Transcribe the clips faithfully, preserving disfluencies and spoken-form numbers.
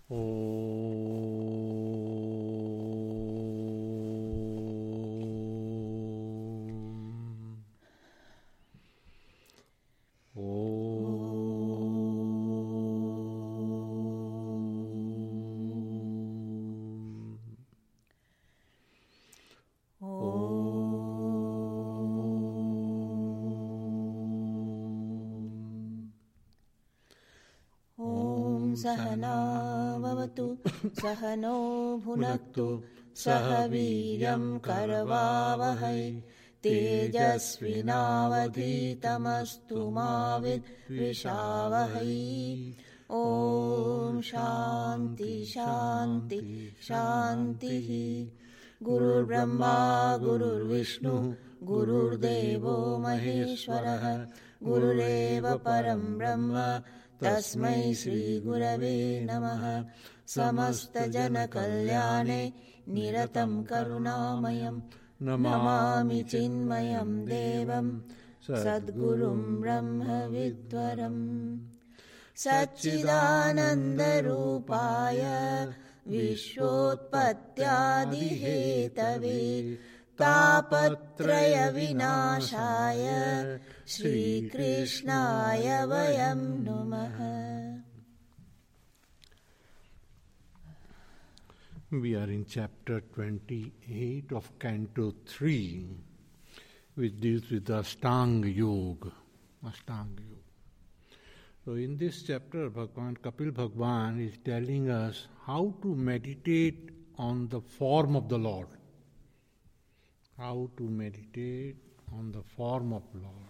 सहना भवतु सहनो भुनक्तु सह वीर्यं करवावहै तेजस्विनावधीतमस्तु मा विद्विषावहै। ॐ शान्ति शान्ति शान्तिः। गुरुर्ब्रह्मा गुरुर्विष्णु गुरुर्देवो महेश्वरः गुरुरेव परं ब्रह्म तस्मै श्रीगुरवे नमः। समस्तजनकल्याणे निरतं करुणामयं नमामि चिन्मयं देवं सद्गुरुं ब्रह्मविद्वरम्। सच्चिदानन्दरूपाय विश्वोत्पत्त्यादिहेतवे तापत्रयविनाशाय श्रीकृष्णाय वयं नुमः। We are in chapter twenty-eight of Canto three, which deals with the Ashtanga Yoga. Ashtanga Yoga. So in this chapter, Bhagwan Kapil Bhagwan is telling us how to meditate on the form of the Lord. How to meditate on the form of Lord.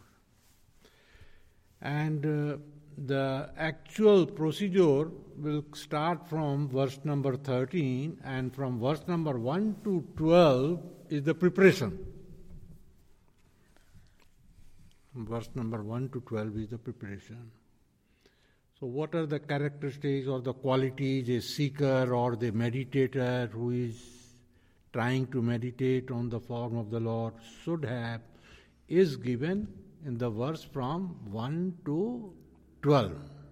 And uh, the actual procedure will start from verse number thirteen, and from verse number one to twelve is the preparation. Verse number one to twelve is the preparation. So what are the characteristics or the qualities a seeker or the meditator who is trying to meditate on the form of the Lord should have is given in the verse from one to twelve.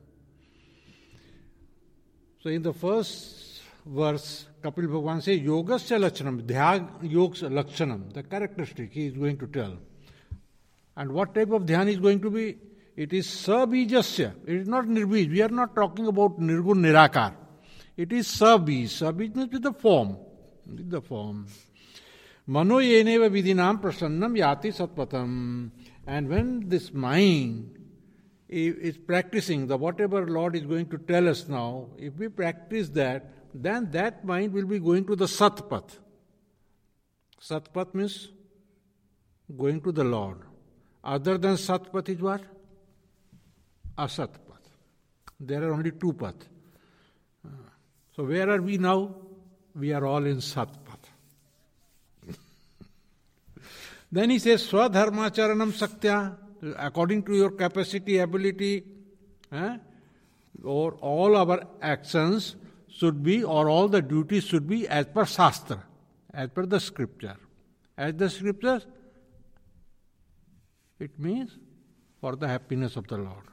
So in the first verse, Kapil Bhagwan says, Yogasya Lakshanam, Dhyan Yoga Lakshanam, the characteristic he is going to tell. And what type of dhyan is going to be? It is Sabijasya. It is not Nirbij. We are not talking about Nirgun Nirakar. It is Sabij. Sabij means with the form. With the form. Mano yeneva vidinam prasannam yati satpatam. And when this mind is practicing the whatever Lord is going to tell us now, if we practice that, then that mind will be going to the Satpat. Satpat means going to the Lord. Other than Satpat is what? Asatpat. There are only two paths. So where are we now? We are all in Satpat. Then he says, Swadharmacharanam Saktya, according to your capacity, ability, eh, or all our actions should be, or all the duties should be as per Shastra, as per the scripture. As the scriptures, it means for the happiness of the Lord.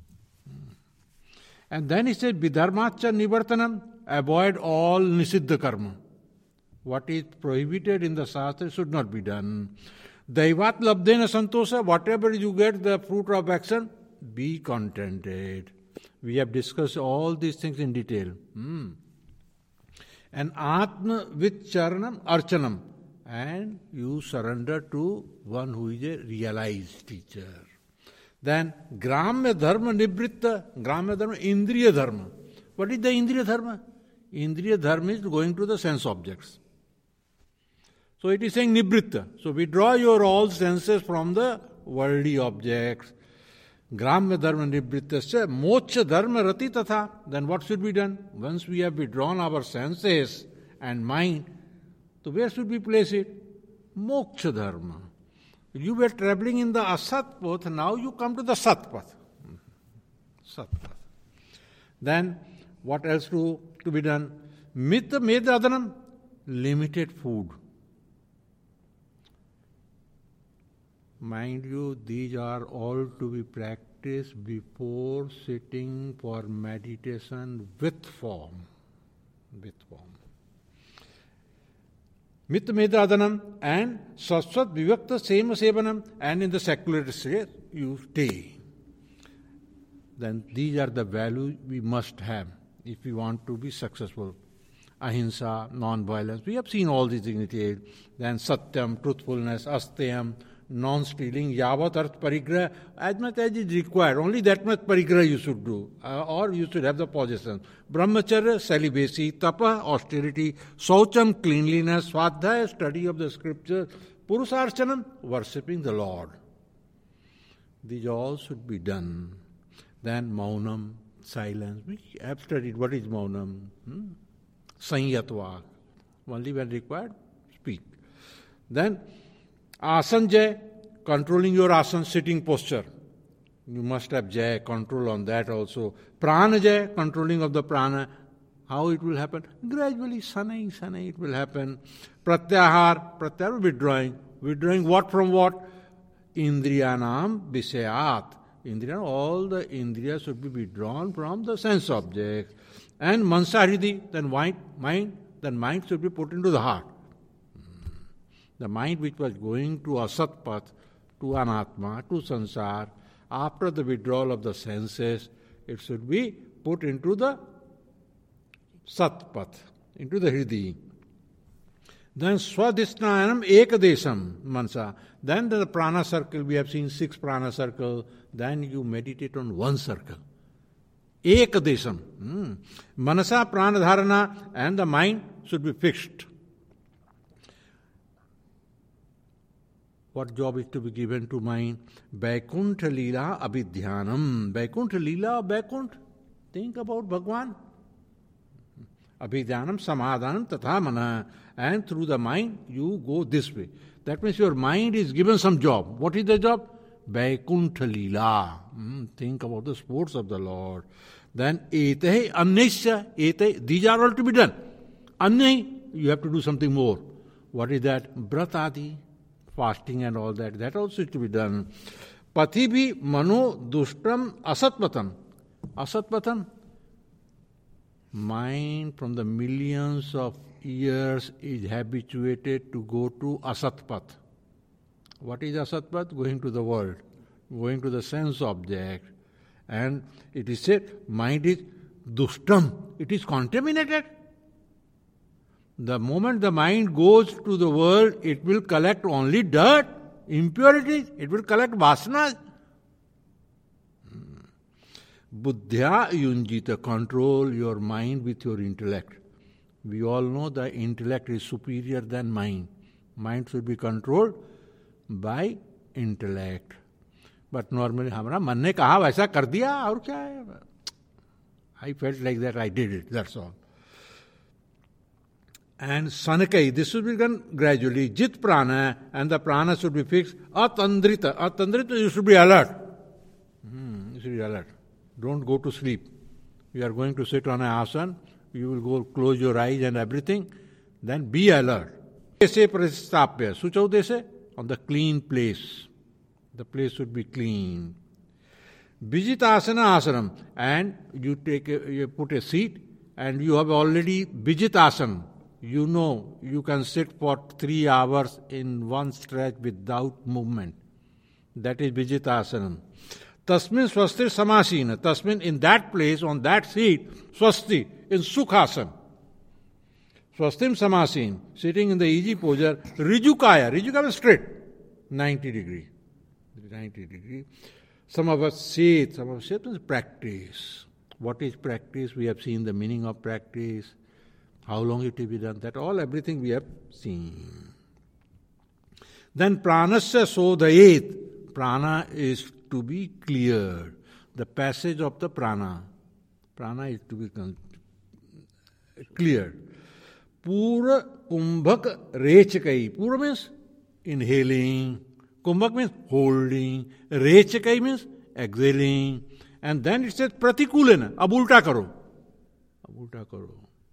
And then he says, Vidharmacha Nivartanam, avoid all Nisiddha karma. What is prohibited in the Shastra should not be done. Daivat labdena santosa, whatever you get, the fruit of action, be contented. We have discussed all these things in detail. Hmm. And Atma Vicharanam Archanam, and you surrender to one who is a realized teacher. Then Gramya Dharma Nibritta, Gramya Dharma, Indriya Dharma. What is the Indriya Dharma? Indriya Dharma is going to the sense objects. So it is saying Nibritta. So withdraw your all senses from the worldly objects. Gramya Dharma Nibrittasya, Moksha Dharma Rati Tatha. Then what should be done? Once we have withdrawn our senses and mind, so where should we place it? Moksha Dharma. You were traveling in the Asat path, now you come to the Sat path. Sat path. Then what else to, to be done? Mita Medadanam, limited food. Mind you, these are all to be practiced before sitting for meditation with form. with form. Mitmedadanam and Saswat Vivakta Sema Sevanam, and in the secular sphere you stay. Then these are the values we must have if we want to be successful. Ahimsa, non-violence. We have seen all these in detail. Then Satyam, truthfulness, Asteyam, non-stealing, Yavat Arth Parigraha, as much as is required. Only that much Parigraha you should do. Uh, or you should have the possession. Brahmacharya, celibacy, Tapa, austerity, Saucham, cleanliness, Swadhyaya, study of the scriptures, Purusarchanam, worshipping the Lord. These all should be done. Then Maunam, silence. We have studied what is Maunam. Hmm? Sanyatva. Only when required, speak. Then Asan Jai, controlling your asan, sitting posture. You must have Jai, control on that also. Prana Jai, controlling of the prana. How it will happen? Gradually, sanai, sanai, it will happen. Pratyahar, pratyahar, withdrawing. Withdrawing what from what? Indriyanam visayat. Indriya, all the indriyas should be withdrawn from the sense objects. And mansaridi, then mind, mind, then mind should be put into the heart. The mind which was going to asatpat, to anatma, to sansar, after the withdrawal of the senses, it should be put into the satpat, into the hridi. Then swadhisnayanam ekadesam mansa. Then the prana circle, we have seen six prana circle. Then you meditate on one circle. Ekadesam. Hmm. Manasa pranadharana, and the mind should be fixed. What job is to be given to mind? Vaikuntha Leela Abhidhyanam. Vaikuntha Leela, Vaikuntha. Think about Bhagwan. Abhidhyanam Samadhanam Tatha Mana. And through the mind, you go this way. That means your mind is given some job. What is the job? Vaikuntha Leela. Hmm. Think about the sports of the Lord. Then Etehe Anneshya. Etehe. These are all to be done. Annehi, you have to do something more. What is that? Bratadi. Fasting and all that, that also is to be done. Patibhi mano dushtam asatpatam. Asatpatam, mind from the millions of years is habituated to go to asatpat. What is asatpat? Going to the world, going to the sense object. And it is said, mind is dushtam, it is contaminated. The moment the mind goes to the world, it will collect only dirt, impurities, it will collect vasanas. Buddhya yunjita, control your mind with your intellect. We all know the intellect is superior than mind. Mind should be controlled by intellect. But normally, हमारा मन ने कहा वैसा कर दिया और क्या है? I felt like that, I did it, that's all. And Sanakai, this should be done gradually. Jit prana, and the prana should be fixed. Atandrita, atandrita, you should be alert. Hmm, you should be alert. Don't go to sleep. You are going to sit on an asana, you will go close your eyes and everything, then be alert. Dese prastapya, suchau dese, on the clean place. The place should be clean. Vijitasana asanam, and you take a, you put a seat, and you have already vijitasana. You know, you can sit for three hours in one stretch without movement. That is Vijitasana. Tasmin swasti samasina. Tasmin, in that place, on that seat, swasti, in sukhasana. Swastim samasin, sitting in the easy posture. Rijukaya, Rijukaya is straight, ninety degree. ninety degree. Some of us say it, some of us say it is practice. What is practice? We have seen the meaning of practice. How long it will be done, that all, everything we have seen. Then pranasya sodhayet. Prana is to be cleared. The passage of the prana. Prana is to be cleared. Pura kumbhak rechakai. Pura means inhaling. Kumbhak means holding. Rechakai means exhaling. And then it says pratikulena. Ab ulta karo. Ab ulta karo.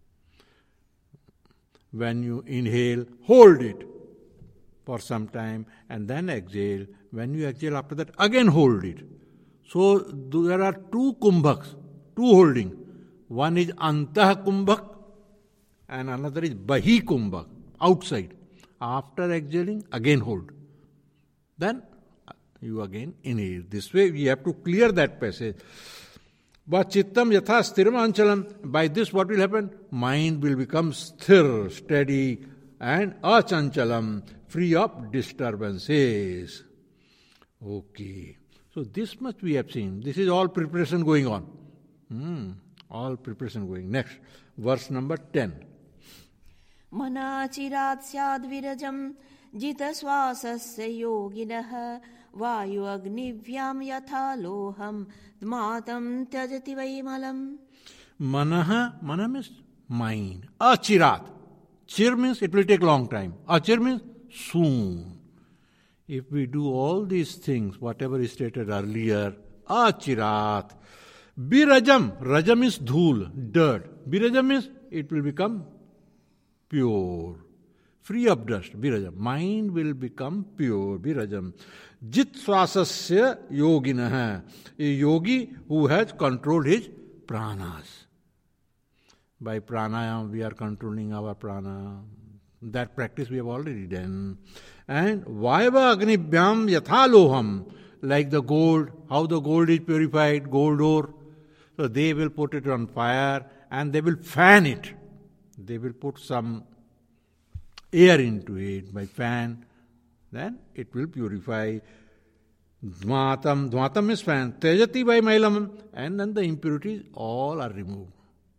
When you inhale, hold it for some time and then exhale. When you exhale, after that, again hold it. So there are two kumbhaks, two holding. One is antah kumbhak, and another is Bahi Kumbhak, outside. After exhaling, again hold. Then you again inhale. This way we have to clear that passage. But Chittam Yatha Stiram Anchalam. By this what will happen? Mind will become sthir, steady, and achanchalam, free of disturbances. Okay. So this much we have seen. This is all preparation going on. Hmm. All preparation going. Next, verse number ten. Manachirat syad virajam jita swasasya yoginah vayu agnivyam yatha loham dmatam tyajati vaimalam. Manaha, mana means mind. Achirat. Chir means it will take long time. Achir means soon. If we do all these things, whatever is stated earlier, achirat. Birajam. Rajam is dhul, dirt. Birajam means it will become pure. Free of dust. Birajam. Mind will become pure. Birajam. Jit swasasya yoginah. A yogi who has controlled his pranas. By pranayam we are controlling our prana. That practice we have already done. And vaiva agnibhyam yathaloham, like the gold, how the gold is purified, gold ore. So they will put it on fire and they will fan it. They will put some air into it by fan. Then it will purify. Dmatam, dmatam is fan. Tejati by mailam. And then the impurities all are removed.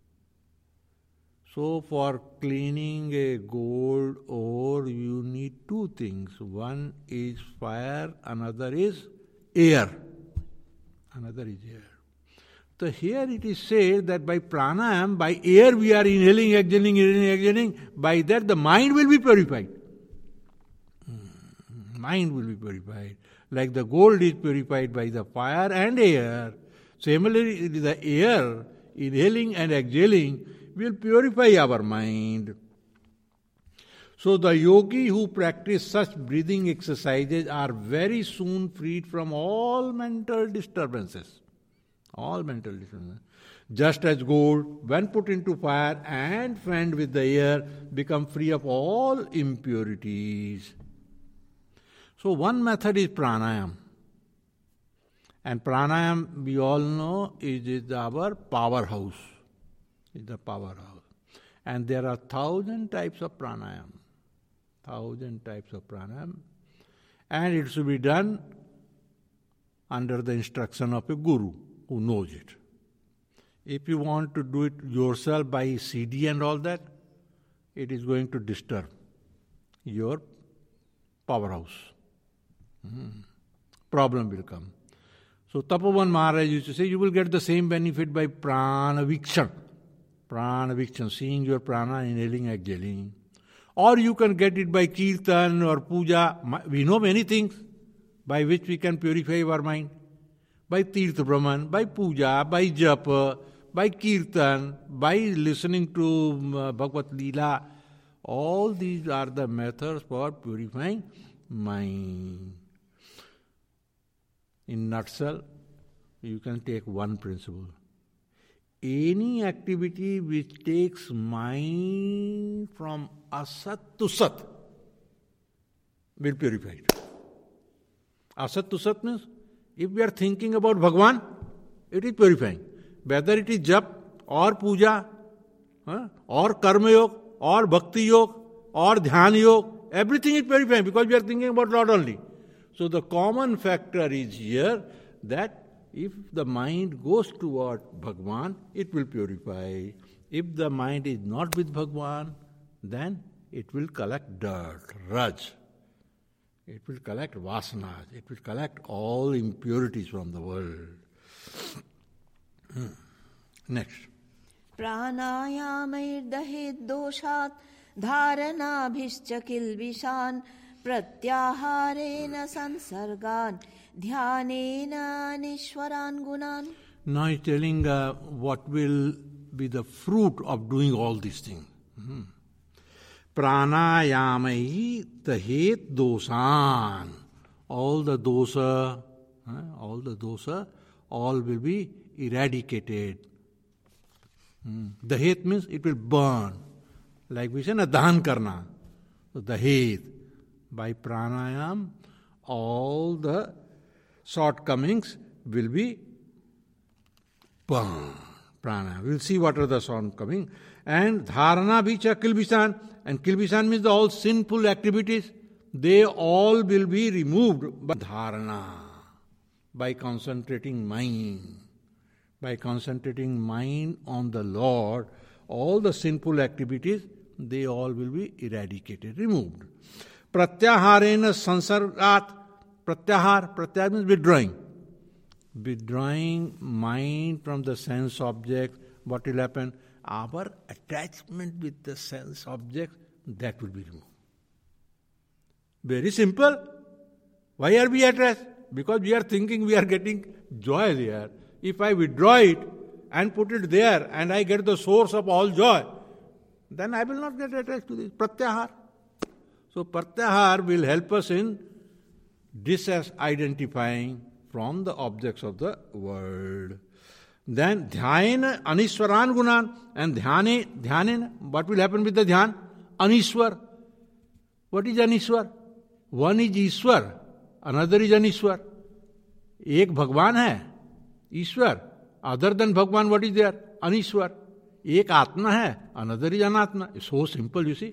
So for cleaning a gold ore, you need two things. One is fire, another is air. Another is air. So here it is said that by pranayam, by air we are inhaling, exhaling, inhaling, exhaling. By that the mind will be purified. Mind will be purified. Like the gold is purified by the fire and air. Similarly, the air, inhaling and exhaling, will purify our mind. So the yogi who practice such breathing exercises are very soon freed from all mental disturbances. All mental disturbances. Just as gold, when put into fire and fanned with the air, become free of all impurities. So one method is pranayam. And pranayam, we all know, is, is our powerhouse. Is the powerhouse. And there are thousand types of pranayam. Thousand types of pranayam. And it should be done under the instruction of a guru who knows it. If you want to do it yourself by C D and all that, it is going to disturb your powerhouse. Hmm. Problem will come. So Tapovan Maharaj used to say, you will get the same benefit by prana vikshan. Prana vikshan, seeing your prana inhaling, exhaling. Or you can get it by kirtan or puja. We know many things by which we can purify our mind. By tirtha brahman, by puja, by japa, by kirtan, by listening to Bhagavad Leela. All these are the methods for purifying mind. In nutshell, you can take one principle. Any activity which takes mind from asat to sat will purify it. Asat to sat means if we are thinking about Bhagwan, it is purifying. Whether it is jap or puja, huh, or karma yoga, or bhakti yoga, or dhyan yoga, everything is purifying because we are thinking about Lord only. So the common factor is here that if the mind goes toward Bhagwan, it will purify. If the mind is not with Bhagwan, then it will collect dirt, raj. It will collect vasanas. It will collect all impurities from the world. Next. Pranayamairdahed doshat dharanabhischa kilvishan pratyaharena sansargan dhyanena nishwaran gunan. Now he's telling uh, what will be the fruit of doing all these things. Mm-hmm. Pranayamai tahet dosan. All the dosa, uh, all the dosa, all will be eradicated. Mm. The het means it will burn. Like we say, na dahan karna. So dahet. By pranayam, all the shortcomings will be burned. Pranayam. We'll see what are the shortcomings. And dharana bicha kilbisan. And kilbisan means the all sinful activities. They all will be removed by dharana. By concentrating mind. By concentrating mind on the Lord, all the sinful activities, they all will be eradicated, removed. Pratyaharena sansargat. Pratyahar, pratyahar means withdrawing. Withdrawing mind from the sense object, what will happen? Our attachment with the sense object, that will be removed. Very simple. Why are we attached? Because we are thinking we are getting joy there. If I withdraw it and put it there and I get the source of all joy, then I will not get attached to this. Pratyahar. So pratyahar will help us in disidentifying from the objects of the world. Then dhyana aniswaran gunan. And dhyane, dhyane, what will happen with the dhyan? Aniswar. What is aniswar? One is Ishwar, another is aniswar. एक भगवान है ईश्वर, other than Bhagwan what is there? Anishwar. एक आत्मा है, another is anatma. So simple you see.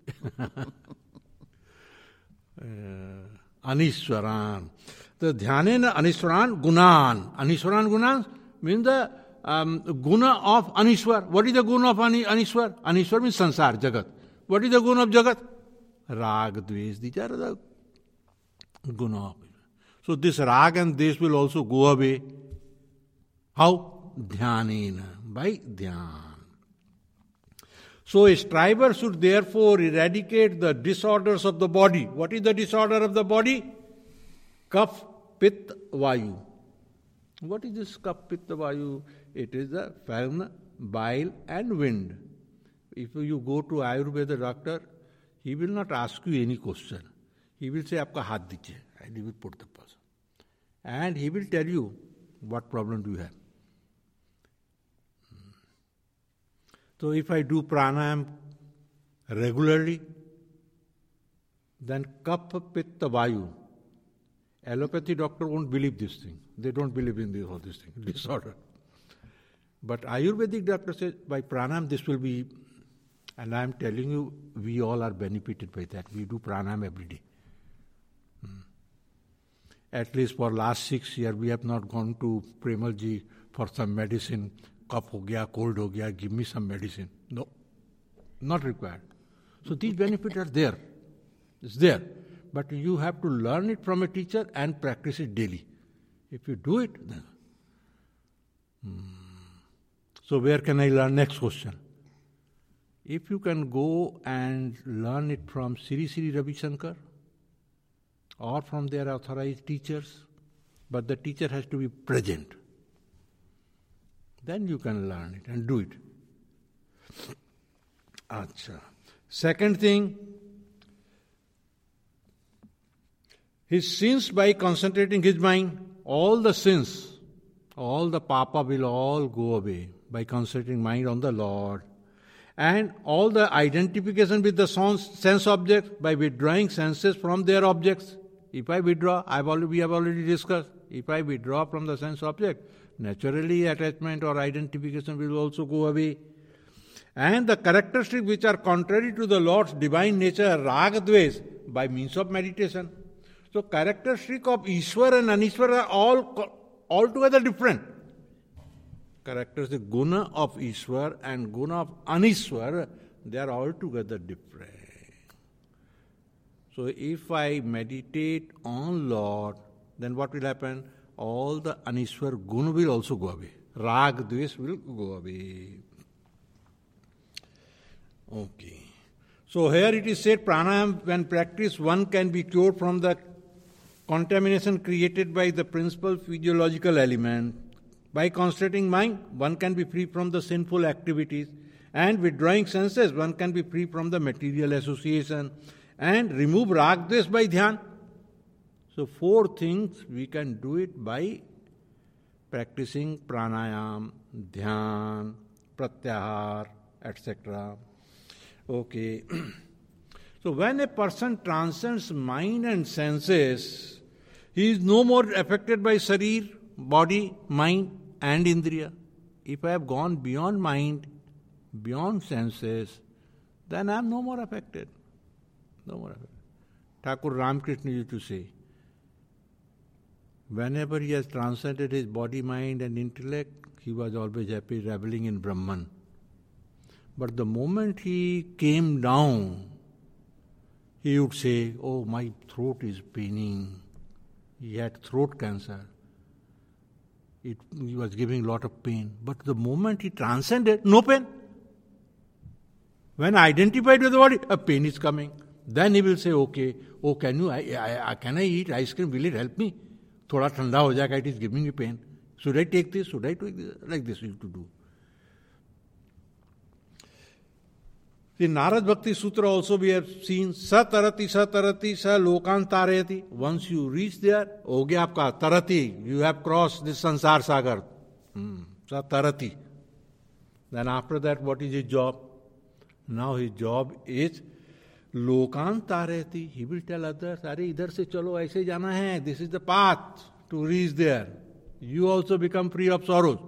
Anishwaran. तो dhyan anishwaran gunan. Anishwaran gunan mean the guna of anishwar. What is the guna of anishwar? Anishwar mean sansar, jagat. What is the guna of jagat? Rag dvesh. These are the guna of. So this rag and this will also go away. How? Dhyanena. By dhyan. So a striver should therefore eradicate the disorders of the body. What is the disorder of the body? Kapha, Pitta, Vayu. What is this Kapha, Pitta, Vayu? It is the phlegm, bile and wind. If you go to Ayurveda doctor, he will not ask you any question. He will say, "Aapka haath dijiye," and he will put the person. And he will tell you what problem do you have. So if I do pranayam regularly, then kapha, pitta, vayu. Allopathy doctor won't believe this thing. They don't believe in this, all this thing, disorder. But Ayurvedic doctor says, by pranayam this will be, and I am telling you, we all are benefited by that. We do pranayam every day. Hmm. At least for last six years, we have not gone to Premal ji for some medicine. Cough ho gaya, cold ho gaya, give me some medicine. No, not required. So these benefits are there. It's there. But you have to learn it from a teacher and practice it daily. If you do it, then... Hmm. So where can I learn? Next question. If you can go and learn it from Sri Sri Ravi Shankar, or from their authorized teachers, but the teacher has to be present. Then you can learn it and do it. Achha. Second thing, his sins, by concentrating his mind, all the sins, all the papa will all go away by concentrating mind on the Lord. And all the identification with the sense objects by withdrawing senses from their objects. If I withdraw, I've already, we have already discussed, if I withdraw from the sense object, naturally attachment or identification will also go away. And the characteristics which are contrary to the Lord's divine nature, raga dvesh, by means of meditation. So characteristics of Ishwar and Anishwar are all altogether different. Characteristic guna of Ishwar and guna of Anishwar, they are altogether different. So if I meditate on Lord, then what will happen? All the Anishwar guna will also go away. Rag, dvesh will go away. Okay. So here it is said, pranayam, when practiced, one can be cured from the contamination created by the principal physiological element. By concentrating mind, one can be free from the sinful activities. And withdrawing senses, one can be free from the material association. And remove rag dvesh by dhyan. So four things we can do it by practicing pranayam, dhyan, pratyahar, et cetera. Okay. So when a person transcends mind and senses, he is no more affected by sharir, body, mind and indriya. If I have gone beyond mind, beyond senses, then I am no more affected. No more affected. Thakur Ramakrishna used to say, whenever he has transcended his body, mind and intellect, he was always happy, reveling in Brahman. But the moment he came down, he would say, oh, my throat is paining. He had throat cancer. It he was giving a lot of pain. But the moment he transcended, no pain. When identified with the body, a pain is coming. Then he will say, okay, oh, can you, I, I, can I eat ice cream? Will it help me? Thoda thanda ho jayega, it is giving me pain. Should I take this? Should I take this? Like this you have to do. The Narad Bhakti Sutra also we have seen, sa tarati, sa tarati, sa lokan tarayati. Once you reach there, ho gaya aapka tarati, you have crossed this sansar sagar. Hmm. Sa tarati. Then after that, what is his job? Now his job is lokan tarayati. He will tell others, are idhar se chalo, aise jana hai. This is the path to reach there. You also become free of sorrows.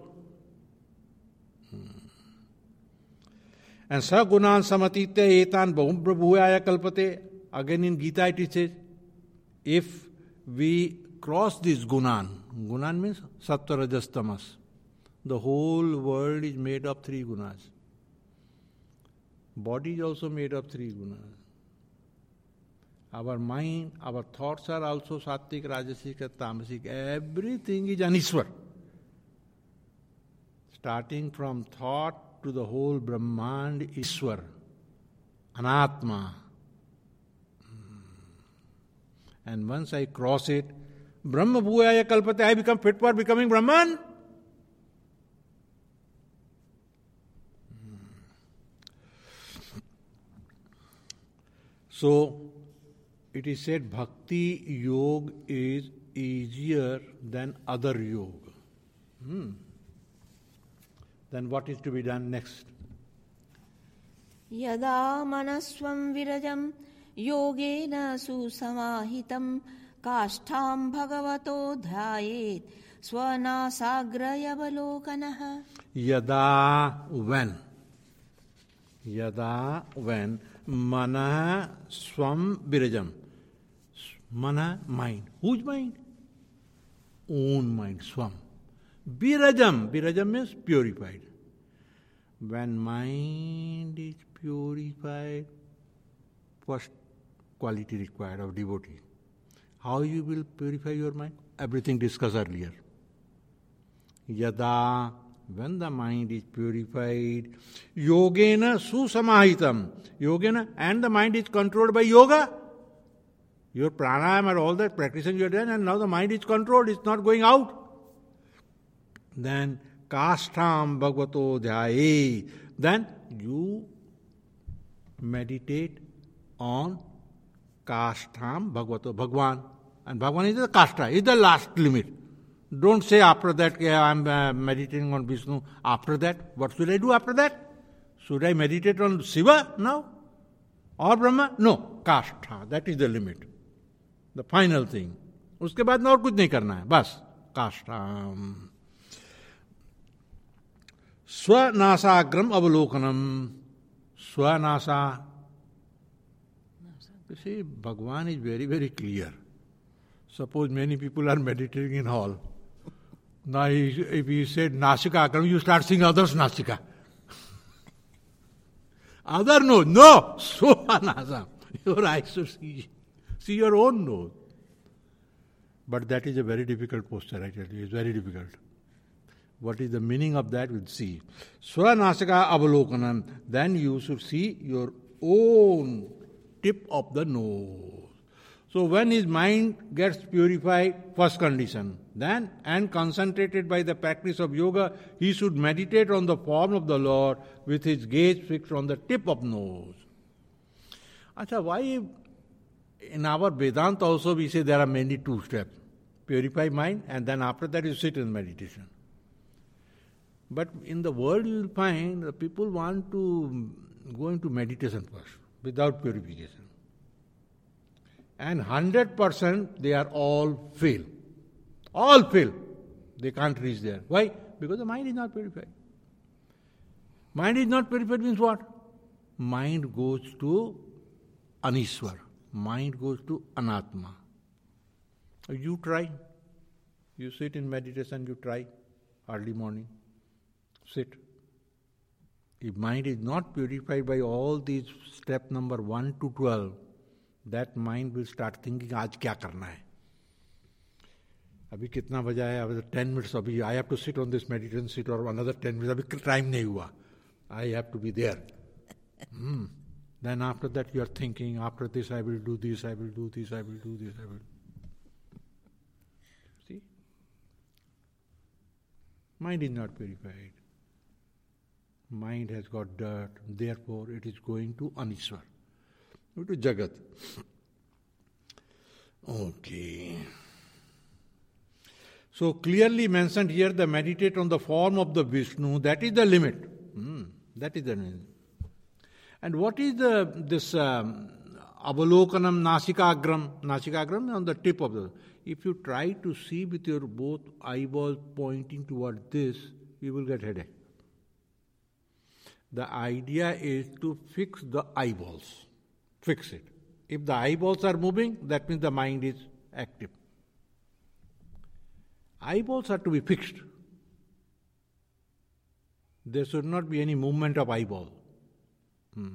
And sa gunan samatite etan bahum prabhuyaya kalpate. Again in Gita it says, if we cross this gunan, gunan means sattva rajas tamas. The whole world is made of three gunas. Body is also made of three gunas. Our mind, our thoughts are also sattvic, rajasic and tamasic. Everything is Aniswar. Starting from thought to the whole Brahmand, Ishwar, Anatma. And once I cross it, Brahma Bhuyaya Kalpate, I become fit for becoming Brahman. So, it is said Bhakti Yoga is easier than other yoga. Hmm. Then what is to be done next? Yada manasvam virajam yogena susamahitam kashtham bhagavato dhyayet swanasagrayavalokanah. Yada when? Yada when manah swam virajam. Mana, mind. Whose mind? Own mind, swam. Virajam. Virajam means purified. When mind is purified, first quality required of devotee. How you will purify your mind? Everything discussed earlier. Yada, when the mind is purified, yogena susamahitam. Yogena, and the mind is controlled by yoga. Your pranayama and all that practicing you have done, and now the mind is controlled, it's not going out. Then, kashtham bhagavato dhyaye. Then you meditate on kashtham bhagavato, Bhagwan. And Bhagwan is the kashta, is the last limit. Don't say after that, yeah, I am uh, meditating on Vishnu. After that, what should I do after that? Should I meditate on Shiva now? Or Brahma? No, kashta, that is the limit. The final thing. उसके बाद में और कुछ नहीं करना है, बस काष्ठाम. Swanasagram avalokanam. Swanasa. You see, Bhagwan is very, very clear. Suppose many people are meditating in hall. Now, if you said Nasika Akram, you start seeing others Nasika. Other nose. No! Swanasa. Your eyes should see, see your own nose. But that is a very difficult posture, I tell you. It's very difficult. What is the meaning of that? We'll see. Swanasika avalokanam. Then you should see your own tip of the nose. So when his mind gets purified, first condition, then and concentrated by the practice of yoga, he should meditate on the form of the Lord with his gaze fixed on the tip of nose. Acha, why in our Vedanta also we say there are many two steps. Purify mind and then after that you sit in meditation. But in the world you will find the people want to go into meditation first, without purification. And one hundred percent they are all fail. All fail. They can't reach there. Why? Because the mind is not purified. Mind is not purified means what? Mind goes to Aniswar. Mind goes to Anatma. You try. You sit in meditation, you try. Early morning. Sit. If mind is not purified by all these step number one to twelve, that mind will start thinking, आज क्या करना है? अभी कितना बजा है? अभी ten minutes अभी I have to sit on this meditation sit or another ten minutes. अभी time नहीं हुआ. I have to be there. Hmm. Then after that you are thinking, after this I will do this, I will do this, I will do this, I will. See? Mind is not purified. Mind has got dirt, therefore it is going to Aniswar, to Jagat. Okay. So clearly mentioned here, the meditate on the form of the Vishnu, that is the limit. Hmm. That is the limit. And what is the this um, avalokanam nasikagram? Nasikagram on the tip of the. If you try to see with your both eyeballs pointing toward this, you will get headache. The idea is to fix the eyeballs. Fix it. If the eyeballs are moving, that means the mind is active. Eyeballs are to be fixed. There should not be any movement of eyeball. Hmm.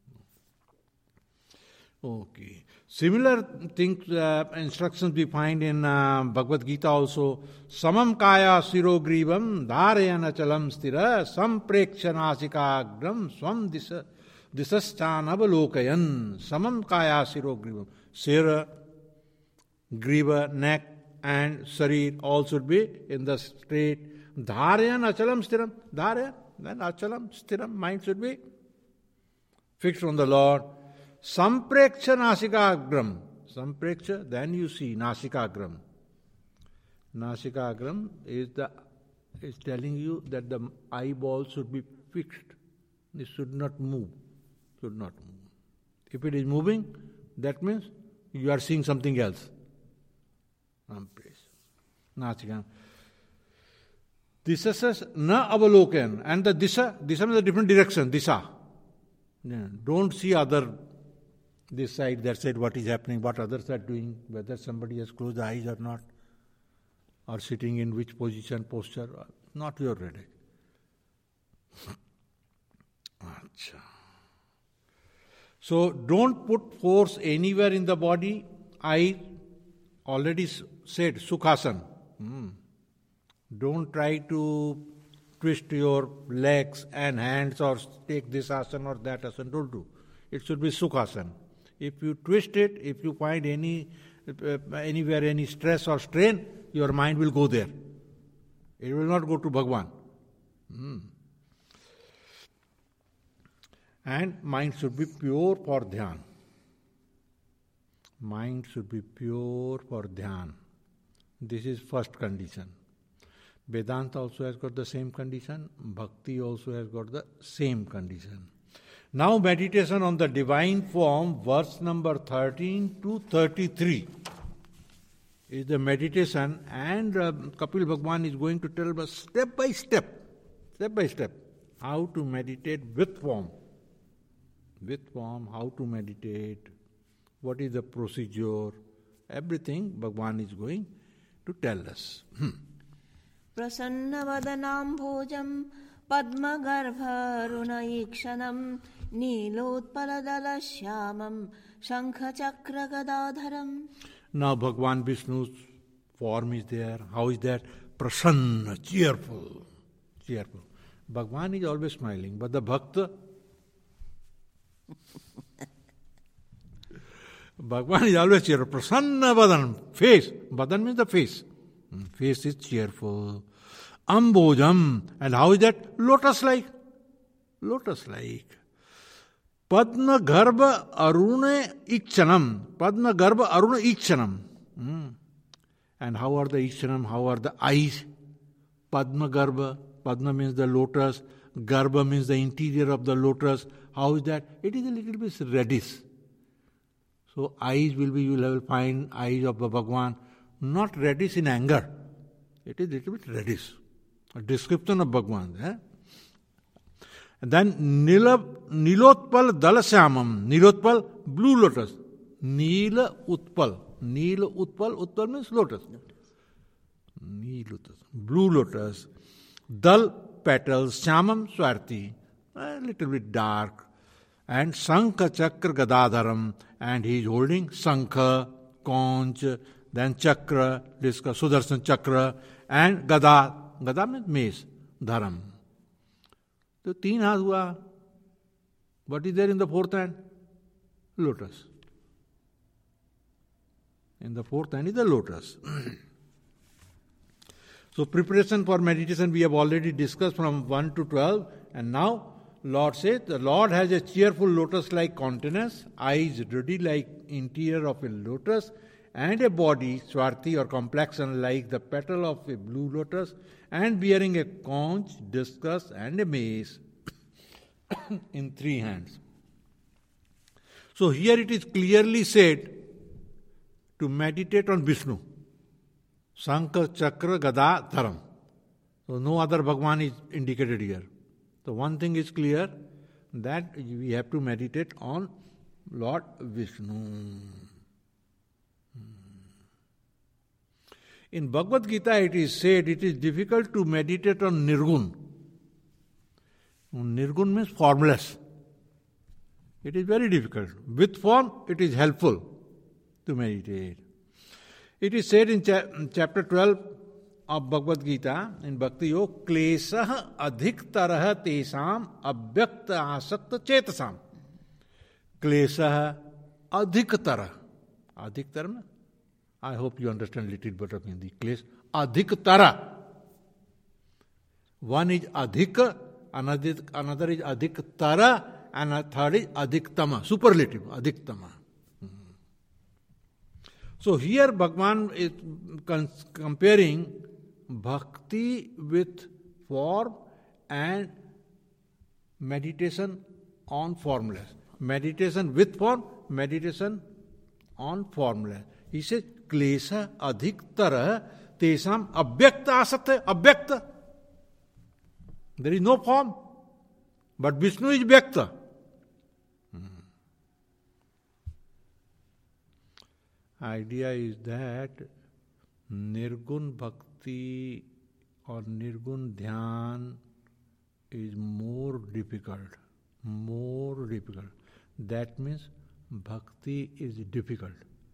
Okay. Similar things, uh, instructions we find in uh, Bhagavad Gita also. Samam kaya sirogrivam dharayana chalam stira samprekshanaasikagram swam disa disastan avalokayan. Samam kaya sirogrivam. Sira, griva, neck and sarir all should be in the straight. Dharayana achalam stiram. Dharaya, then achalam stiram. Mind should be fixed on the Lord. Sampreksha nasikagram. Sampreksha, then you see nasikagram. Nasikagram is the is telling you that the eyeball should be fixed. It should not move. Should not move. If it is moving, that means you are seeing something else. Nasikagram. Disa says na avalokan, and the disa, disa means a different direction. Disa. Yeah. Don't see other. This side, that side, what is happening, what others are doing, whether somebody has closed the eyes or not, or sitting in which position, posture, not your headache. So don't put force anywhere in the body. I already said Sukhasana. Hmm. Don't try to twist your legs and hands or take this asana or that asana. Don't do. It should be Sukhasana. If you twist it, if you find any uh, anywhere any stress or strain, your mind will go there. It will not go to Bhagwan. Hmm. And mind should be pure for dhyan. Mind should be pure for dhyan. This is first condition. Vedanta also has got the same condition. Bhakti also has got the same condition. Now meditation on the divine form, verse number thirteen to thirty-three is the meditation, and uh, Kapil Bhagwan is going to tell us step by step, step by step, how to meditate with form. With form, how to meditate, what is the procedure, everything Bhagwan is going to tell us. Hmm. Prasannavadanam bhojam padmagarbharunayikshanam Nilotpaladala Shyamam Shankha Chakra Gadadharam. Now Bhagwan Vishnu's form is there. How is that? Prasanna, cheerful. Cheerful. Bhagwan is always smiling, but the Bhakta, Bhagwan is always cheerful. Prasanna Vadan, face. Vadan means the face. Face is cheerful. Ambojam. And how is that? Lotus-like. Lotus-like. Padma Garbha Aruna Ikchanam. Padma Garbha Aruna Ikchanam. Hmm. And how are the Ikchanam? How are the eyes? Padma Garbha. Padma means the lotus. Garbha means the interior of the lotus. How is that? It is a little bit reddish. So eyes will be, you will find eyes of the Bhagwan, not reddish in anger. It is a little bit reddish. A description of Bhagwan. Eh? And then Nila, Nilotpal Dalasyamam. Nilotpal, blue lotus. Nila Utpal. Nila Utpal. Utpal means lotus. Nila lotus. Blue lotus. Dal petals. Syamam Swarti. A little bit dark. And Sankha Chakra Gadadharam. And he is holding Sankha, Conch, then Chakra, discuss Sudarshan Chakra, and Gada. Gada means mace, Dharam. So, तीन हाथ हुआ. What is there in the fourth hand? Lotus. In the fourth hand is the lotus. So, preparation for meditation we have already discussed from one to twelve, and now Lord says, the Lord has a cheerful lotus-like countenance, eyes ruddy like interior of a lotus, and a body, swarti or complexion like the petal of a blue lotus, and bearing a conch, discus, and a mace in three hands. So here it is clearly said to meditate on Vishnu. Sankha, Chakra, Gada, Dharam. So no other Bhagwan is indicated here. So one thing is clear, that we have to meditate on Lord Vishnu. In Bhagavad Gita it is said it is difficult to meditate on Nirgun. Nirgun means formless. It is very difficult. With form it is helpful to meditate. It is said in cha- chapter twelve of Bhagavad Gita, in Bhakti Yoga, Klesah adhiktarah tesam abhyakta asakta chetasam. Klesah adhiktara. Adhiktara, I hope you understand a little bit of Hindi. Kles, adhiktara. One is adhik, another, another is adhiktara, and a third is adhiktama, superlative, adhiktama. So here Bhagwan is comparing bhakti with form and meditation on formless. Meditation with form, meditation on formless. He says, Klesha adhiktara tesam abhyakta asakta, abhyakta. There is no form, but Vishnu is vyakta. Idea is that Nirgun Bhakti or Nirgun Dhyan is more difficult. More difficult. That means Bhakti is difficult.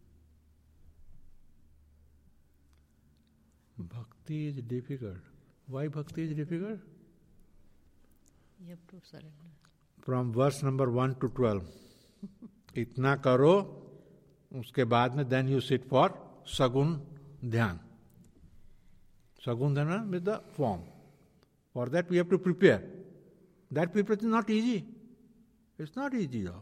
Bhakti is difficult. Why Bhakti is difficult? You have to surrender. From verse number one to twelve. Itna karo. उसके बाद में then you sit for sagun dhyan. Sagun dhyan with the form. For that we have to prepare. That preparation is not easy. It's not easy job.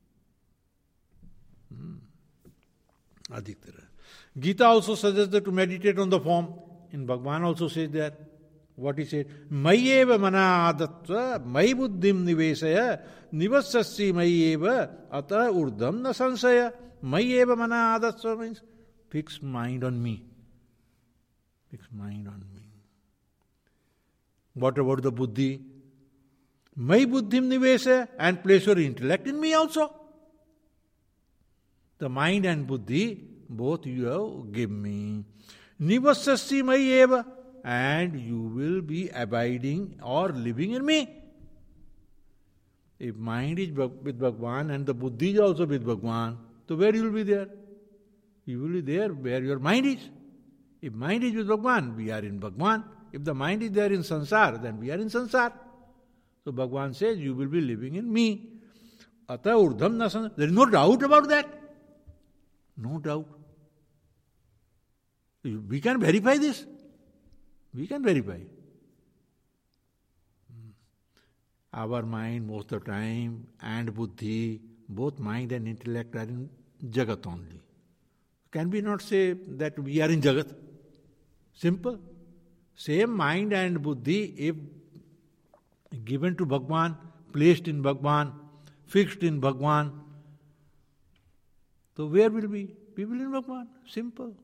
Hmm. Adiktara. Gita also suggests that to meditate on the form. In Bhagwan also says that. What he said, Mayeva mana adatva, May buddhim nivesaya, Nivassassi Mayeva, Ata urdham na sansaya. Mayeva mana adatva means fix mind on me. Fix mind on me. What about the buddhi? May buddhim nivesaya, and place your intellect in me also. The mind and buddhi, both you have given me. Nivassassi Mayeva. And you will be abiding or living in me. If mind is with Bhagwan and the buddhi is also with Bhagwan, so where you will be there? You will be there where your mind is. If mind is with Bhagwan, we are in Bhagwan. If the mind is there in Sansar, then we are in Sansar. So Bhagwan says, you will be living in me. Ata urdham na sansar. There is no doubt about that. No doubt. We can verify this. We can verify. Our mind most of the time and buddhi, both mind and intellect are in Jagat only. Can we not say that we are in Jagat? Simple. Same mind and buddhi, if given to Bhagwan, placed in Bhagwan, fixed in Bhagwan. So where will we? We will in Bhagwan. Simple.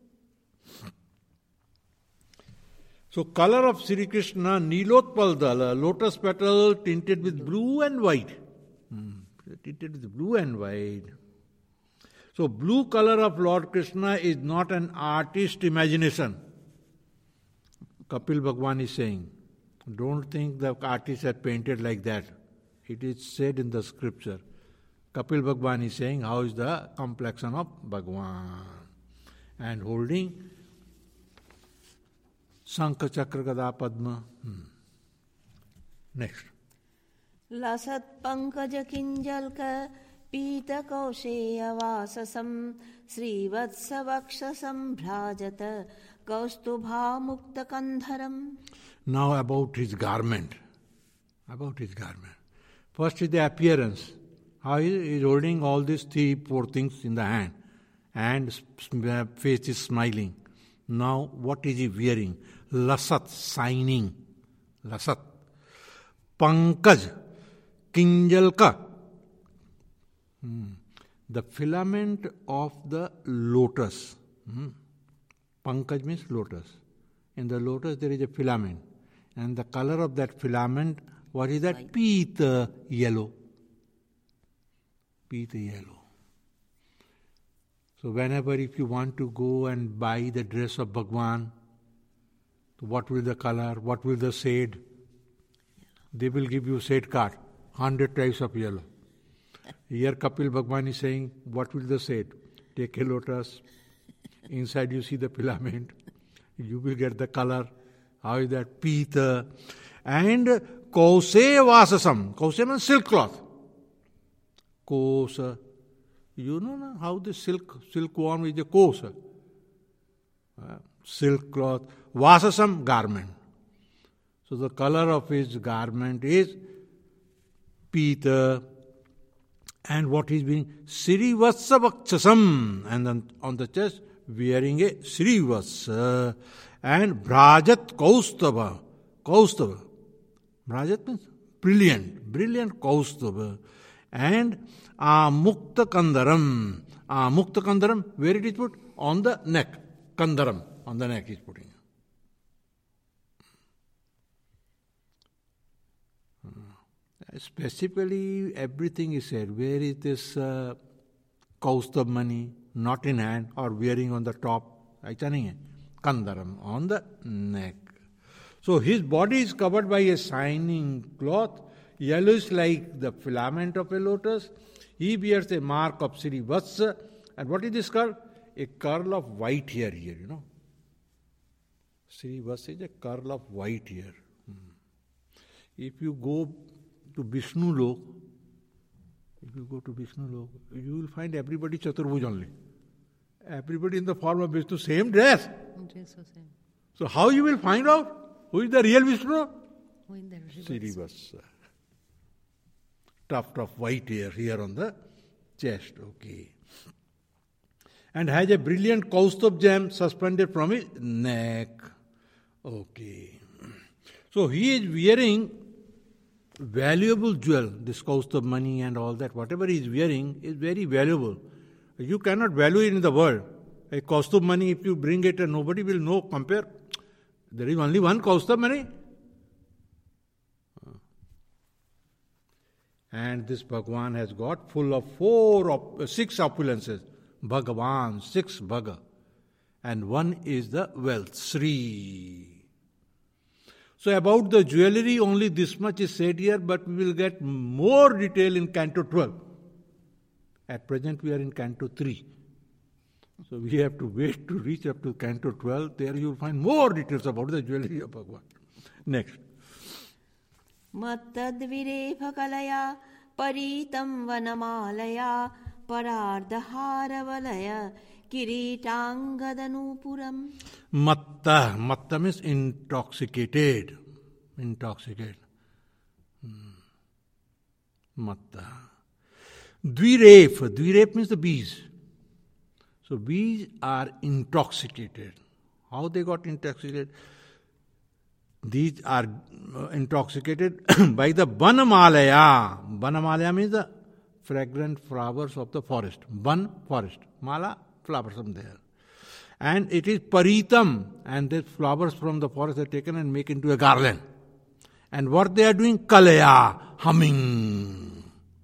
So color of Sri Krishna, Nilotpal Dala, lotus petal tinted with blue and white. Hmm. Tinted with blue and white. So blue color of Lord Krishna is not an artist imagination. Kapil Bhagwan is saying, don't think the artist had painted like that. It is said in the scripture. Kapil Bhagwan is saying how is the complexion of Bhagwan. And holding Sankha Chakra Gada Padma. Hmm. Next. लसत् Pankaj किंजल्क पीत कौशेय वाससं श्रीवत्स वक्षसं भ्राजत कौस्तुभा मुक्त कंधरम. Now about his garment. About his garment. First is the appearance. How he is holding all these three, four things in the hand. And face is smiling. Now what is he wearing? Lasat, shining. Lasat. Pankaj. Kinjalka. Hmm. The filament of the lotus. Hmm. Pankaj means lotus. In the lotus there is a filament. And the color of that filament, what is that? White. Peeta yellow. Peeta yellow. So whenever if you want to go and buy the dress of Bhagwan, what will the color, what will the shade? They will give you shade card, hundred types of yellow. Here Kapil Bhagwan is saying, what will the shade? Take a lotus, inside you see the filament, you will get the color. How is that? Peeta. And Kose Vasasam. Kose means silk cloth. Kosa. You know no, how the silk, silkworm is a kosa. Uh, silk cloth. Vasasam, garment. So the color of his garment is Peeta. And what he's being? Srivatsa Vakshasam. And then on the chest, wearing a Srivatsa. And Bhrajat Kaustava. Kaustava. Bhrajat means brilliant. Brilliant Kaustava. And Amukta Kandaram. Amukta Kandaram, where it is put? On the neck. Kandaram. On the neck he is putting. Specifically, everything is said. Where is this uh, Kaustav money? Not in hand or wearing on the top. Aisa nahi hai. Kandaram, on the neck. So his body is covered by a shining cloth, yellowish like the filament of a lotus. He bears a mark of Sri Vatsa. And what is this curl? A curl of white hair here, you know. Sri Vatsa is a curl of white hair. Hmm. If you go to Vishnu Lok, if you go to Vishnu Lok, you will find everybody Chaturbhuj only. Everybody in the form of Vishnu, same dress. Dress was same. So how you will find out who is the real Vishnu? Who in the Srivasa. Tuft of white hair here on the chest. Okay. And has a brilliant Kaustubh gem suspended from his neck. Okay. So he is wearing valuable jewel, this Kaustubh money and all that. Whatever he is wearing is very valuable. You cannot value it in the world. A Kaustubh money, if you bring it and nobody will know, compare. There is only one Kaustubh money. And this Bhagwan has got full of four, op- six opulences. Bhagavan, six Bhaga. And one is the wealth, Sri. So about the jewelry, only this much is said here, but we will get more detail in Canto twelve. At present we are in Canto three. So we have to wait to reach up to Canto twelve. There you will find more details about the jewelry of Bhagavan. Next. मत्तद्विरेफकलया परीतं वनमालया परार्धहारवलय किरीटाङ्गदनूपुरम्. Matta. Matta means intoxicated. Intoxicated. Hmm. Matta. Dviref. Dviref means the bees. So bees are intoxicated. How they got intoxicated? These are intoxicated by the Vanamalaya. Vanamalaya means the fragrant flowers of the forest. Ban, forest. Mala, flowers from there. And it is paritam, and the flowers from the forest are taken and make into a garland. And what they are doing? Kalaya, humming.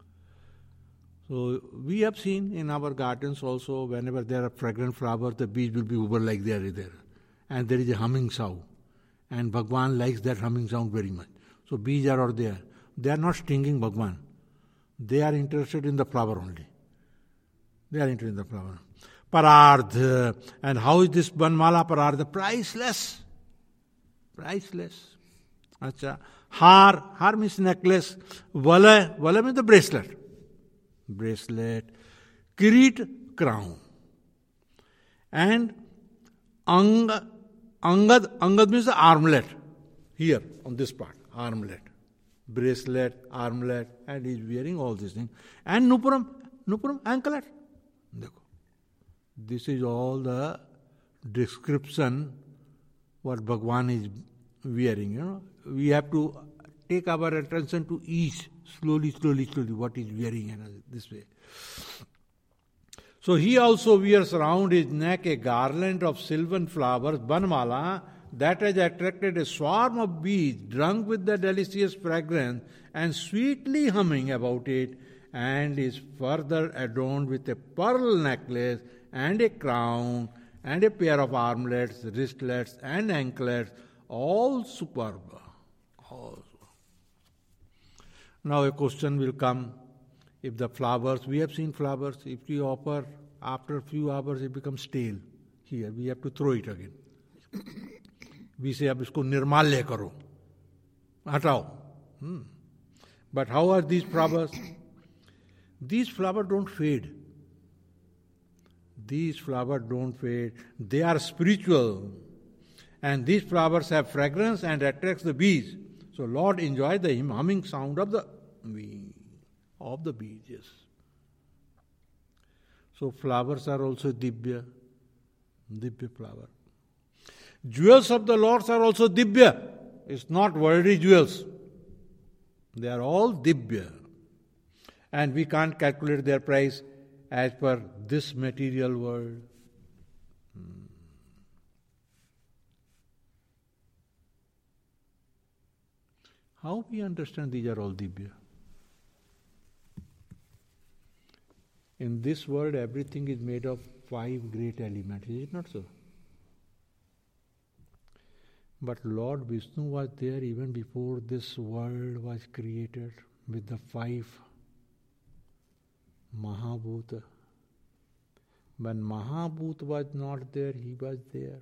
So we have seen in our gardens also, whenever there are fragrant flowers, the bees will be over like they are there. And there is a humming sound. And Bhagwan likes that humming sound very much. So bees are out there. They are not stinging Bhagwan. They are interested in the flower only. They are interested in the flower. Parardh. And how is this Banmala Parardh? Priceless. Priceless. Acha. Har. Har means necklace. Vala. Vala means the bracelet. Bracelet. Kirit, crown. And Ang, Angad. Angad means the armlet. Here, on this part. Armlet. Bracelet, armlet. And he is wearing all these things. And Nupuram. Nupuram, anklet. This is all the description what Bhagwan is wearing. You know, we have to take our attention to each slowly, slowly, slowly what is wearing in this way. So he also wears around his neck a garland of silver flowers, Banmala, that has attracted a swarm of bees drunk with the delicious fragrance and sweetly humming about it, and is further adorned with a pearl necklace and a crown, and a pair of armlets, wristlets, and anklets, all superb. All. Now a question will come, if the flowers, we have seen flowers, if we offer, after a few hours it becomes stale. Here, we have to throw it again. We say, ab isko nirmalya karo. Hatao. Hmm. But how are these flowers? These flowers don't fade. These flowers don't fade. They are spiritual. And these flowers have fragrance and attracts the bees. So Lord enjoys the humming sound of the bee, of the bees, yes. So flowers are also Dibya. Dibya flower. Jewels of the Lords are also Dibya. It's not worldly jewels. They are all Dibya. And we can't calculate their price as per this material world. Hmm. How we understand these are all Dibya? In this world, everything is made of five great elements. Is it not so? But Lord Vishnu was there even before this world was created with the five Mahabhuta. When Mahabhut was not there, he was there.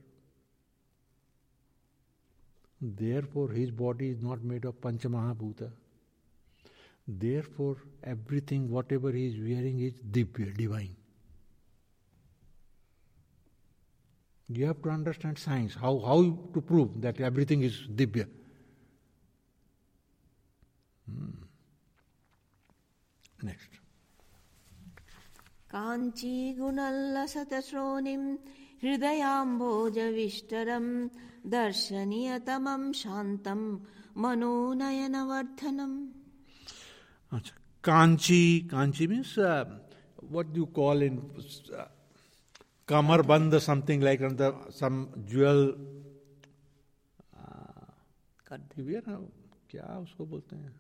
Therefore, his body is not made of Pancha Mahabhuta. Therefore, everything, whatever he is wearing is Dibya, divine. You have to understand science, how, how to prove that everything is Dibya. Hmm. Next. Kanchi gunallasata shronim hridayambojavishtaram darshaniyatamam shantam manonayana Kanchi, Kanchi means uh, what do you call in uh, Kamarbandha, something like the, some jewel. Uh, क्या उसको बोलते हैं?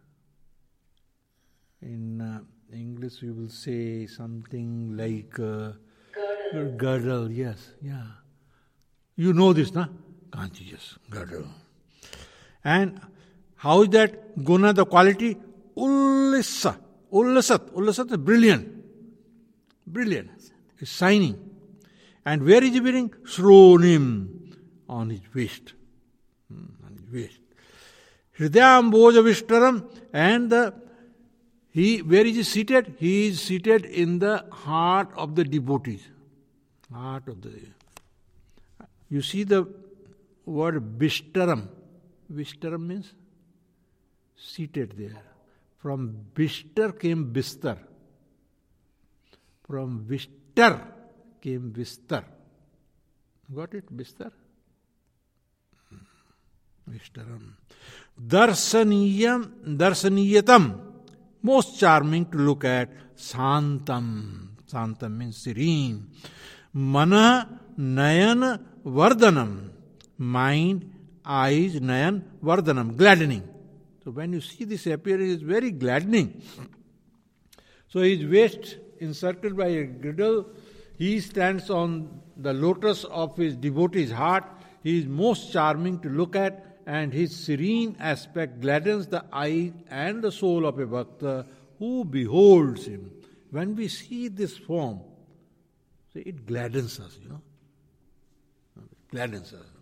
In uh, English, you will say something like uh, girdle. girdle. Yes, yeah. You know this, na? Kanchi, yes, girdle. And how is that guna, the quality? Ullasa. Ullasat. Ullasat is brilliant. Brilliant. It's shining. And where is he wearing? Shronim. On his waist. Hmm, on his waist. Hridayamboja Vishtaram. And the, he, where is he seated? He is seated in the heart of the devotees. Heart of the... You see the word Vishtaram. Vishtaram means seated there. From Vishtar came Bistar. From Vishtar came Vistar. Got it? Bistar? Vishtaram. Darsaniyam, darsaniyatam. most charming to look at. Santam. Santam means serene. Mana nayan vardhanam. Mind, eyes, nayan vardhanam. Gladdening. So when you see this appearance, it's very gladdening. So his waist encircled by a girdle, he stands on the lotus of his devotee's heart. He is most charming to look at, and his serene aspect gladdens the eye and the soul of a bhakta who beholds him. When we see this form, it gladdens us, you know. It gladdens us.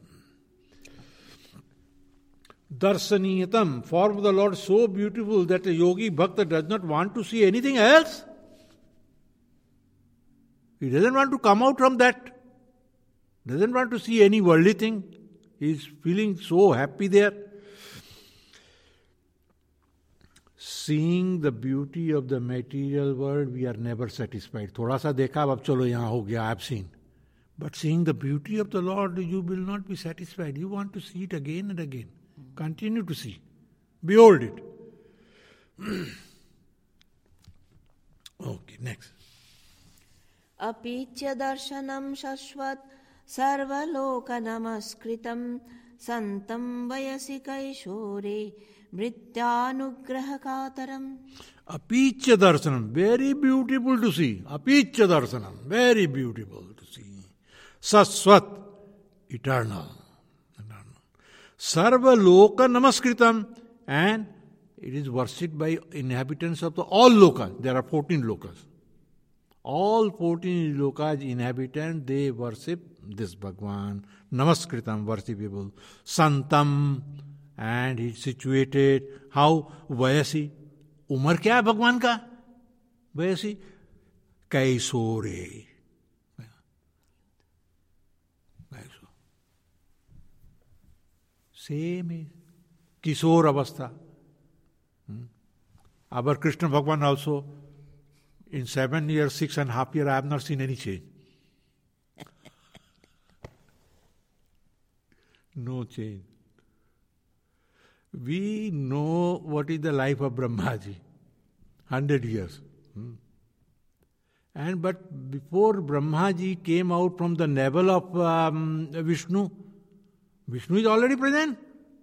Darsaniyatam, form of the Lord so beautiful that a yogi bhakta does not want to see anything else. He doesn't want to come out from that. Doesn't want to see any worldly thing. He is feeling so happy there. Seeing the beauty of the material world, we are never satisfied. Thoda sa dekha, ab chalo yahan ho gaya, I have seen. But seeing the beauty of the Lord, you will not be satisfied. You want to see it again and again. Continue to see. Behold it. Okay, next. Apicya darshanam shashvat sarvaloka namaskritam santam vayasi kaishore mrityanugraha kataram. Apicya darshanam, very beautiful to see. Apicya darshanam, very beautiful to see. Saswat, eternal. Sarva loka namaskritam, and it is worshipped by inhabitants of the all lokas. There are fourteen lokas. All fourteen lokas inhabitants, they worship this Bhagwan. Namaskritam, worshipable. Santam, and he is situated. How? Vayasi. Umar kya hai Bhagwan ka? Vayasi. Kaisore. Same is Kishore Avastha. Hmm. Our Krishna Bhagwan also, in seven years, six and a half years, I have not seen any change. No change. We know what is the life of Brahmaji. Hundred years. Hmm. And but before Brahmaji came out from the navel of um, Vishnu, Vishnu is already present.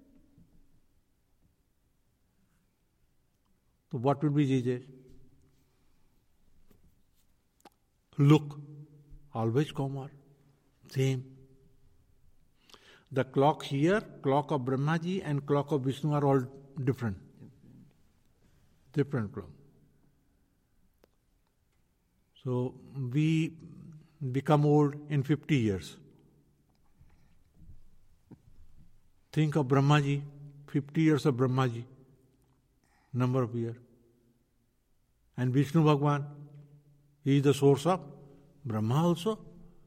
So what will be Jesus? Look, always Kumar. Same. The clock here, clock of Brahmaji and clock of Vishnu are all different. Different clock. So we become old in fifty years. Think of Brahmaji, fifty years of Brahmaji, number of years. And Vishnu Bhagwan, he is the source of Brahma also.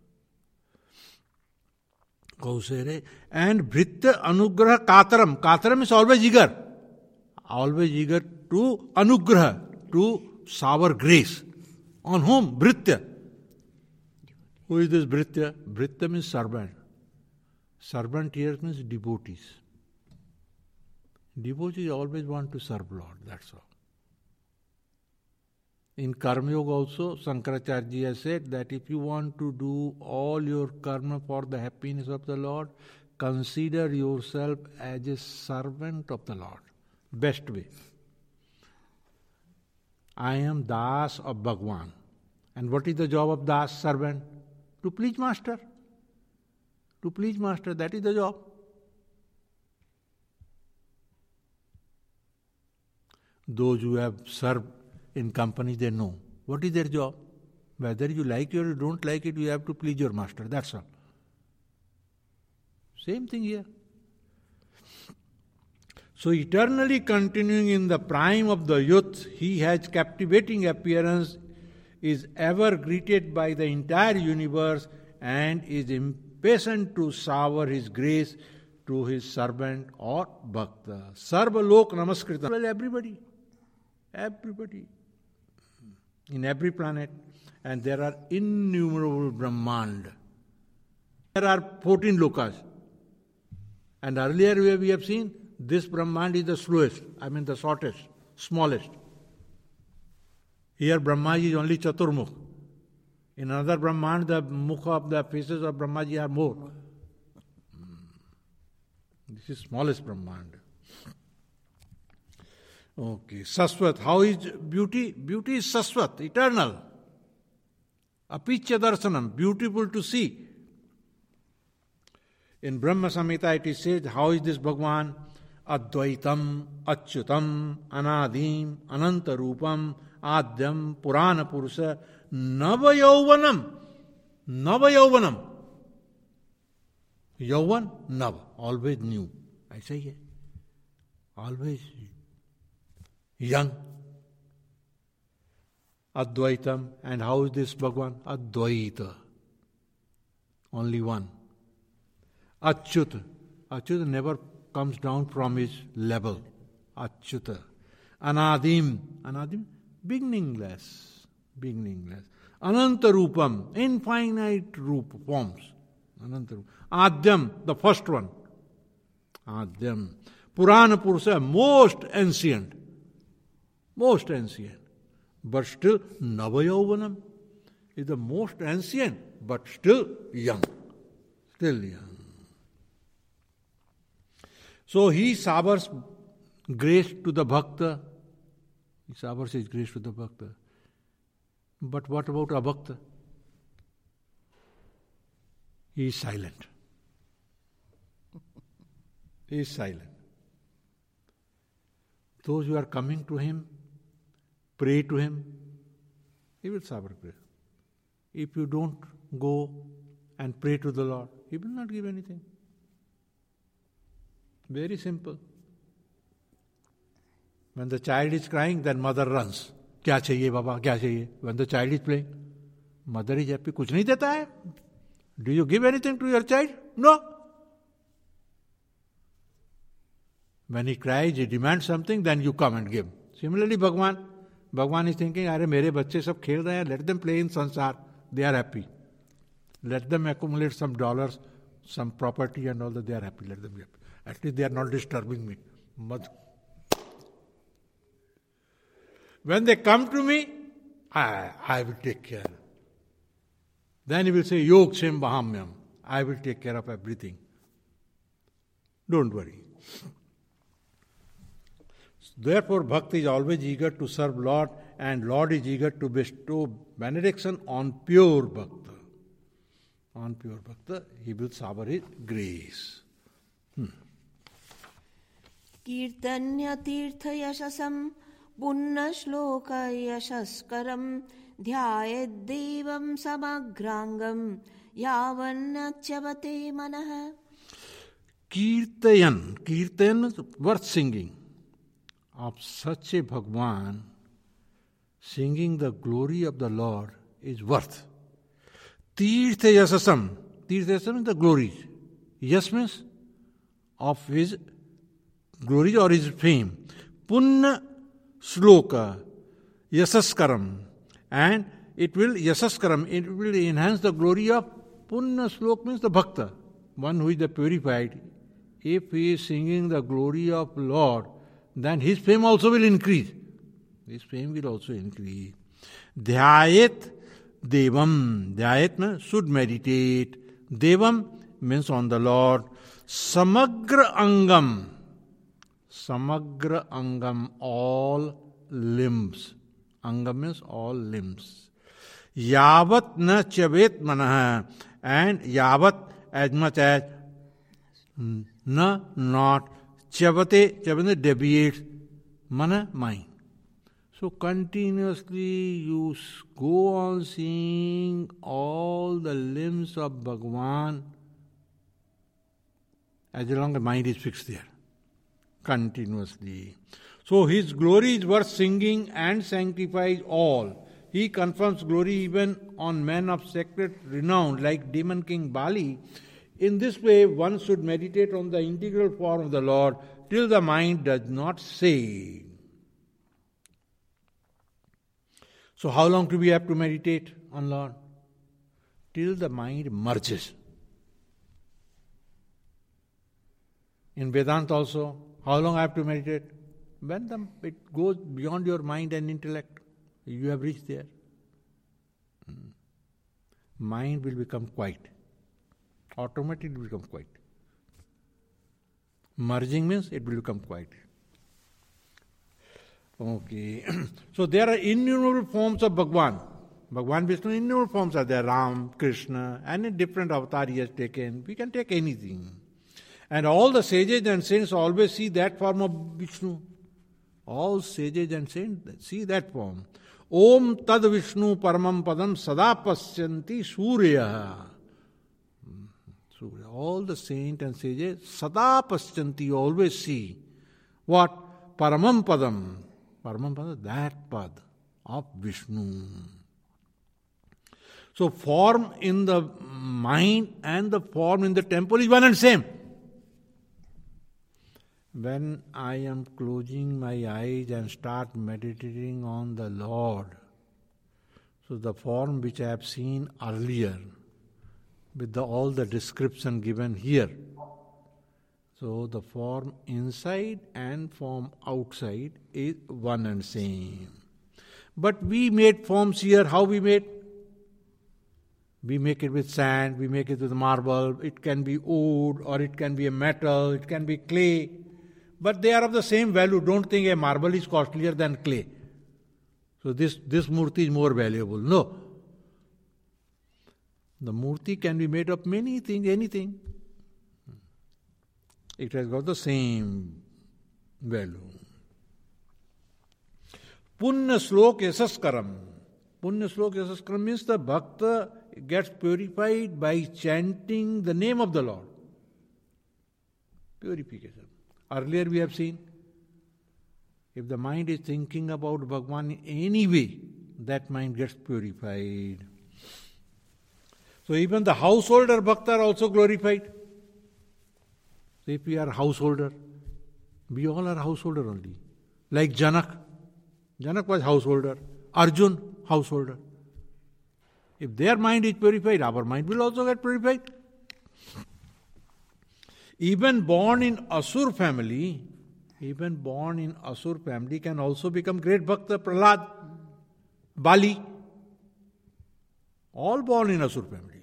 Kausere. And Bhritya Anugraha Kataram. Kataram is always eager. Always eager to Anugraha, to shower grace. On whom? Bhritya. Who is this Bhritya? Bhritya means servant. Servant here means devotees. Devotees always want to serve Lord, that's all. In Karma Yoga also, Shankaracharya has said that if you want to do all your karma for the happiness of the Lord, consider yourself as a servant of the Lord. Best way. I am Das of Bhagwan. And what is the job of Das, servant? To please Master. To please Master, that is the job. Those who have served in company, they know. What is their job? Whether you like it or you don't like it, you have to please your Master, that's all. Same thing here. So eternally continuing in the prime of the youth, he has captivating appearance, is ever greeted by the entire universe, and is impatient to shower his grace to his servant or bhakta. Sarva lok namaskritam. Well, everybody. Everybody. In every planet. And there are innumerable Brahmand. There are fourteen lokas. And earlier we have seen this Brahmand is the slowest, I mean the shortest, smallest. Here Brahmaji is only Chaturmukh. In another Brahmand, the mukha of the faces of Brahmaji are more. This is smallest Brahmand. Okay, Saswat. How is beauty? Beauty is Saswat, eternal. Apichya Darsanam, beautiful to see. In Brahma Samhita it is said, how is this Bhagwan? Advaitam, Achyutam, Anadim, Anantarupam, Adyam, Purana Purusa, Navayauvanam. Navayauvanam. Yauvan, Nav, always new. I say it. Always young. Advaitam. And how is this Bhagwan? Advaita. Only one. Achyuta. Achyuta never comes down from his level. Achyuta. Anadim. Anadim, beginningless. Beginningless. Anantarupam, infinite roop forms. Anantarupam. Adyam, the first one. Adyam. Purana Purusa, most ancient. Most ancient. But still, Navayauvanam is the most ancient, but still young. Still young. So he showers grace to the bhakta. He showers his grace to the bhakta. But what about abhakta? He is silent. He is silent. Those who are coming to him, pray to him, he will shower grace. If you don't go and pray to the Lord, he will not give anything. Very simple. When the child is crying, then mother runs. Kya chahiye baba, kya chahiye? When the child is playing, mother is happy. Kuch nahi deta hai. Do you give anything to your child? No. When he cries, he demands something, then you come and give. Similarly, Bhagwan. Bhagwan is thinking, अरे मेरे बच्चे सब खेल रहे हैं, let them play in संसार. They are happy. Let them accumulate some dollars, some property and all that. They are happy. Let them be happy. At least they are not disturbing me. When they come to me, I, I will take care. Then he will say, Yog Shem Bahamyam. I will take care of everything. Don't worry. Therefore, Bhakta is always eager to serve Lord, and Lord is eager to bestow benediction on pure Bhakta. On pure Bhakta, he will shower his grace. Hmm. Kirtanya tirtha yashasam punna shloka yashaskaram dhyayed devam samagrangam yavannachyavate manah. Kirtayan. Kirtayan is worth singing. Of such a Bhagwan, singing the glory of the Lord is worth. Tirtha yasasam. Tirtha yasasam is the glory. Yas means of his glory or his fame. Punna shloka yasaskaram. And it will, yasaskaram, it will enhance the glory of punna shloka means the bhakta, one who is the purified. If he is singing the glory of Lord, then his fame also will increase. His fame will also increase. Dhyayet devam. Dhyayet means should meditate. Devam means on the Lord. Samagra angam. Samagra angam, all limbs. Angam means all limbs. Yavat na chavet manah. And yavat as much as na not. Chavate, chavate deviates, mana, mind. So continuously you go on seeing all the limbs of Bhagwan as long as mind is fixed there. Continuously. So his glory is worth singing and sanctifies all. He confirms glory even on men of sacred renown like Demon King Bali. In this way, one should meditate on the integral form of the Lord till the mind does not say. So how long do we have to meditate on Lord? Till the mind merges. In Vedanta also, how long I have to meditate? When the, it goes beyond your mind and intellect. you have reached there. Mind will become quiet. Automatically it will become quiet. Merging means it will become quiet. Okay. So there are innumerable forms of Bhagwan. Bhagwan Vishnu, innumerable forms are there. Ram, Krishna, and in different avatar he has taken. We can take anything. And all the sages and saints always see that form of Vishnu. All sages and saints see that form. Om tad Vishnu paramam padam sada pasyanti surya. All the saints and sages sada pasyanti always see. What? Paramam padam. Paramam padam, that pad of Vishnu. So form in the mind and the form in the temple is one and same. When I am closing my eyes and start meditating on the Lord, so the form which I have seen earlier, with the, all the description given here, so the form inside and form outside is one and same. But we made forms here. How we made? We make it with sand, we make it with marble, it can be wood or it can be a metal, it can be clay. But they are of the same value. Don't think a marble is costlier than clay. So this, this murti is more valuable. No. The murti can be made of many things, anything. It has got the same value. Punya slok yasaskaram. Punya slok yasaskaram means the bhakta gets purified by chanting the name of the Lord. Purification. Earlier we have seen, if the mind is thinking about Bhagwan in any way, that mind gets purified. So even the householder bhakta are also glorified. So if we are householder, we all are householder only. Like Janak. Janak was householder. Arjun, householder. If their mind is purified, our mind will also get purified. Even born in Asur family, even born in Asur family can also become great bhakta. Prahlad, Bali, all born in Asur family.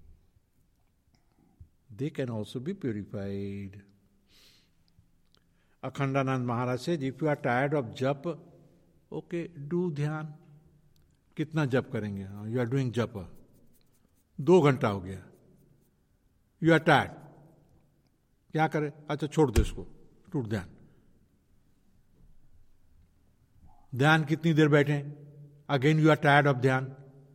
They can also be purified. Akhandanand Maharaj says, if you are tired of japa, okay, do dhyan. कितना जप करेंगे? You are doing जप, दो घंटा हो गया, you are tired, क्या करें? अच्छा छोड़ दे इसको, टूट ध्यान. ध्यान कितनी देर बैठे? Again you are tired of dhyan.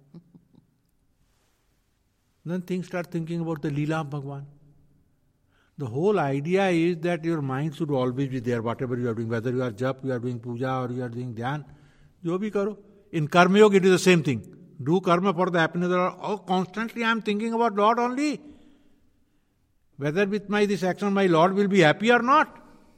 Then things start thinking about the Leela of Bhagwan. The whole idea is that your mind should always be there, whatever you are doing, whether you are jap, you are doing puja, or you are doing dhyan, jo bhi karo. In Karma Yoga, it is the same thing. Do karma for the happiness of the Lord. Oh, constantly I am thinking about Lord only. Whether with my this action my Lord will be happy or not.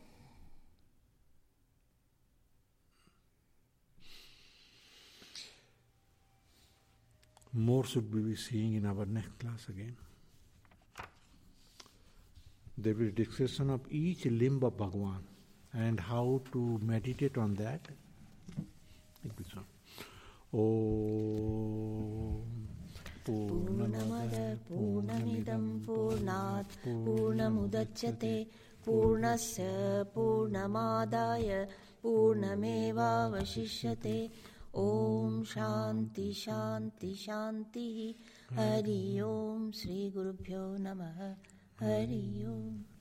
More should we be seeing in our next class again. There will be discussion of each limb of Bhagwan and how to meditate on that. Thank you, sir. Om Purnamada Purnamidam Purnat Purnamudachyate Purnasya Purnamadaya Purnameva Vashishyate. Om Shanti Shanti Shanti. Hari Om Sri Gurubhyo Namaha. Hari Om.